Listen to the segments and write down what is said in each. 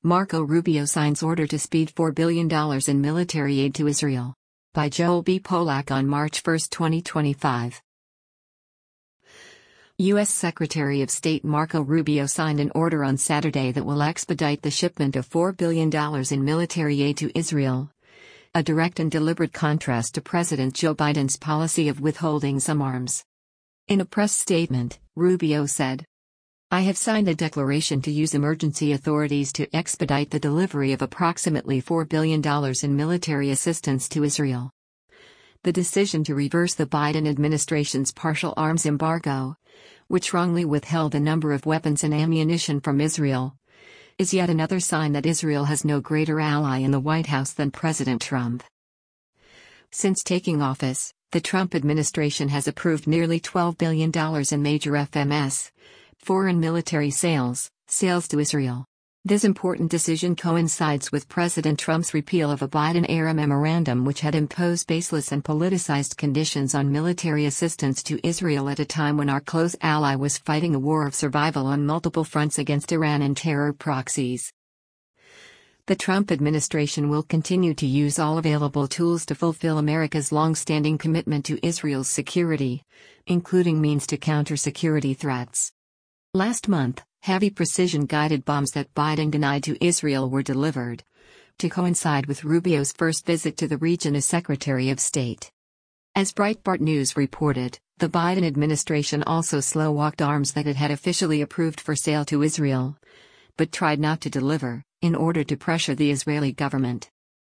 Marco Rubio signs order to speed $4 billion in military aid to Israel. By Joel B. Polak on March 1, 2025. U.S. Secretary of State Marco Rubio signed an order on Saturday that will expedite the shipment of $4 billion in military aid to Israel, a direct and deliberate contrast to President Joe Biden's policy of withholding some arms. In a press statement, Rubio said, "I have signed a declaration to use emergency authorities to expedite the delivery of approximately $4 billion in military assistance to Israel." The decision to reverse the Biden administration's partial arms embargo, which wrongly withheld a number of weapons and ammunition from Israel, is yet another sign that Israel has no greater ally in the White House than President Trump. Since taking office, the Trump administration has approved nearly $12 billion in major FMS, foreign military sales to Israel. This important decision coincides with President Trump's repeal of a Biden-era memorandum which had imposed baseless and politicized conditions on military assistance to Israel at a time when our close ally was fighting a war of survival on multiple fronts against Iran and terror proxies. The Trump administration will continue to use all available tools to fulfill America's long-standing commitment to Israel's security, including means to counter security threats. Last month, heavy precision-guided bombs that Biden denied to Israel were delivered, to coincide with Rubio's first visit to the region as Secretary of State. As Breitbart News reported, the Biden administration also slow-walked arms that it had officially approved for sale to Israel, but tried not to deliver, in order to pressure the Israeli government.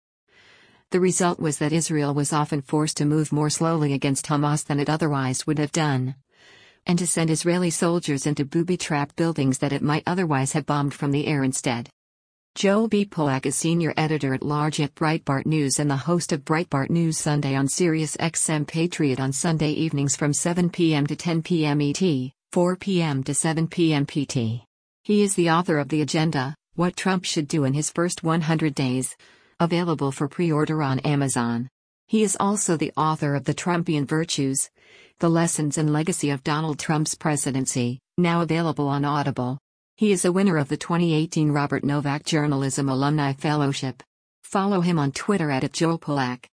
The result was that Israel was often forced to move more slowly against Hamas than it otherwise would have done, and to send Israeli soldiers into booby-trapped buildings that it might otherwise have bombed from the air instead. Joel B. Polak is senior editor-at-large at Breitbart News and the host of Breitbart News Sunday on Sirius XM Patriot on Sunday evenings from 7 p.m. to 10 p.m. ET, 4 p.m. to 7 p.m. PT. He is the author of The Agenda, What Trump Should Do in His First 100 Days, available for pre-order on Amazon. He is also the author of The Trumpian Virtues, The Lessons and Legacy of Donald Trump's Presidency, now available on Audible. He is a winner of the 2018 Robert Novak Journalism Alumni Fellowship. Follow him on Twitter @JoelPolak.